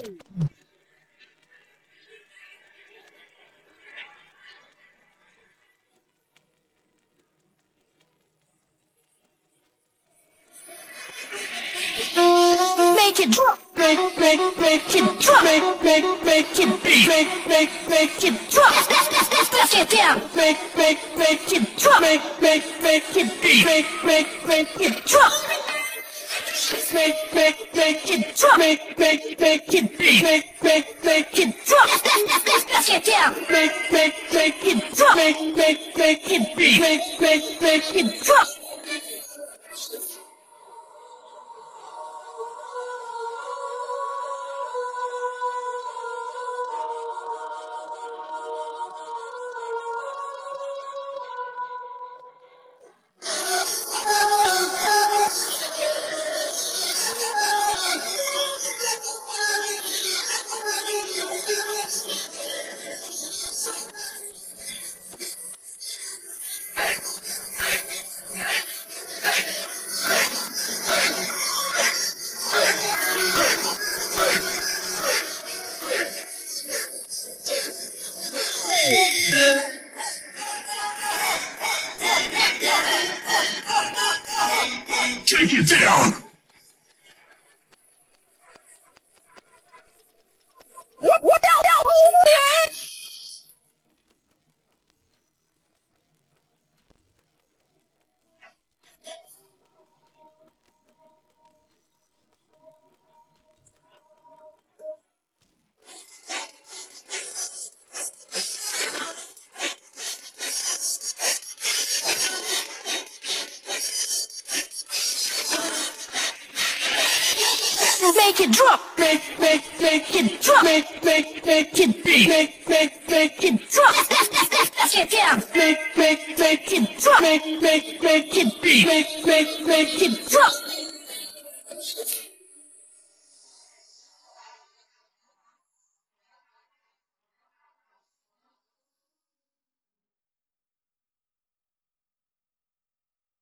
Make it drop, make it drop, make it beat, make it drop. Let's get down. Make it drop, make it beat, make it drop. Make it drop, make it beat, make it drop. Let's get down. Make it drop, make it beat, make it drop. Take it down! Make it drop, make it drop, make it beat, make it drop. Let's get down. Make it drop, make it beat, make it drop.